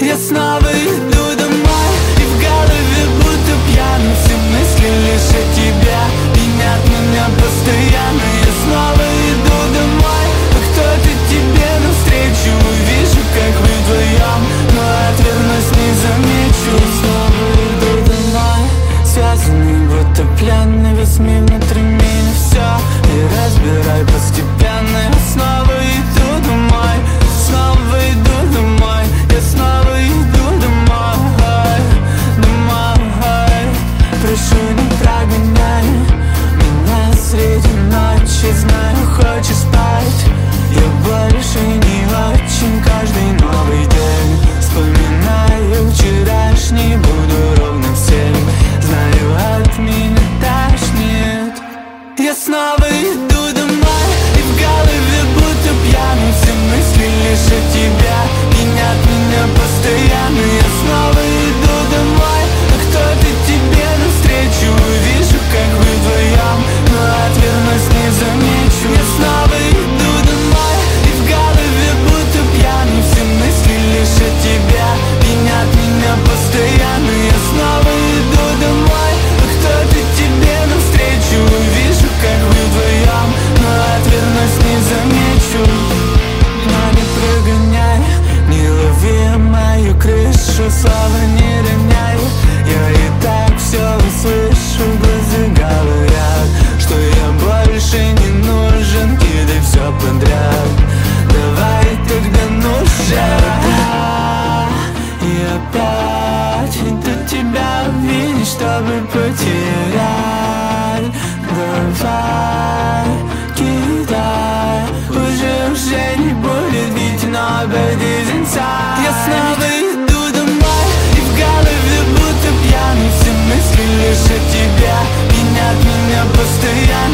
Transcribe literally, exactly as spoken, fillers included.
Я снова иду домой, и в голове будто пьяный. Все мысли лишь о тебе, винят меня постоянно. Я снова иду домой, а кто-то тебе навстречу. Увижу, как вы вдвоем, но отвернусь, не замечу. Снова иду домой, связанный будто пленный. Весь мир внутри меня, все и разбирай постепенно. Я снова иду домой, снова иду домой. Я снова иду домой, домой. Прошу, не прогоняй меня среди ночи. Знаю, хочешь спать, я больше не очень. Каждый новый день вспоминаю вчерашний. Буду ровно в семь, знаю, от меня тошнит. Я снова иду домой, и в голове будто пьяный. Все мысли лишь о тебе, винят меня постоянно. Я снова иду домой, а кто-то тебе навстречу. Увижу, как вы вдвоем, но отвернусь, не замечу. Я снова иду домой, и в голове будто пьяный. Все мысли лишь о тебе, винят меня постоянно. Я снова иду домой, а кто-то тебе навстречу. Увижу, как вы вдвоем, но отвернусь, не замечу. Но не прогоняй, не лови мою крышу. Слова не роняй, я и так все услышу. Глаза говорят, что я больше не нужен. Кидай все подряд, давай тогда нужен. И опять иду тебя увидеть, чтобы потерять. Давай, кидай, уже, уже не будет бить, но обойди inside. Я снова иду домой, и в голове будто пьяный. Все мысли лишь о тебе, винят меня постоянно.